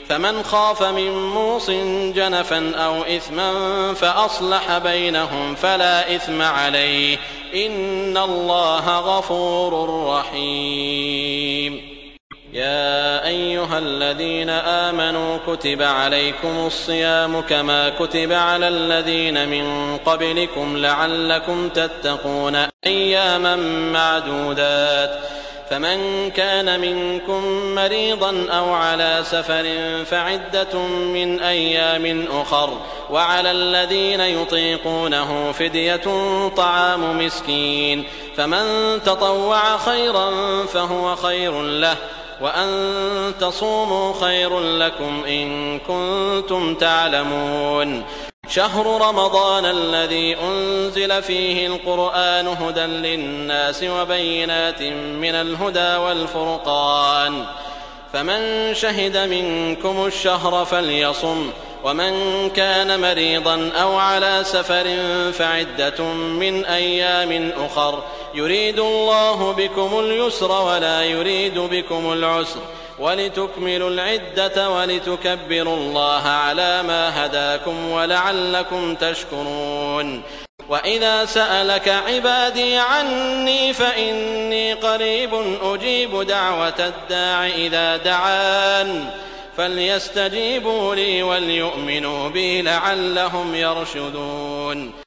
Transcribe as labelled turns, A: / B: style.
A: فمن خاف من موص جنفا أو إثما فأصلح بينهم فلا إثم عليه إن الله غفور رحيم. يا أيها الذين آمنوا كتب عليكم الصيام كما كتب على الذين من قبلكم لعلكم تتقون أياما معدودات. فمن كان منكم مريضا أو على سفر فعدة من أيام أخر وعلى الذين يطيقونه فدية طعام مسكين فمن تطوع خيرا فهو خير له وأن تصوموا خير لكم إن كنتم تعلمون. شهر رمضان الذي أنزل فيه القرآن هدى للناس وبينات من الهدى والفرقان فمن شهد منكم الشهر فليصم ومن كان مريضا أو على سفر فعدة من أيام أخر يريد الله بكم اليسر ولا يريد بكم العسر ولتكملوا العدة ولتكبروا الله على ما هداكم ولعلكم تشكرون. وإذا سألك عبادي عني فإني قريب أجيب دعوة الداع إذا دعان فليستجيبوا لي وليؤمنوا بي لعلهم يرشدون.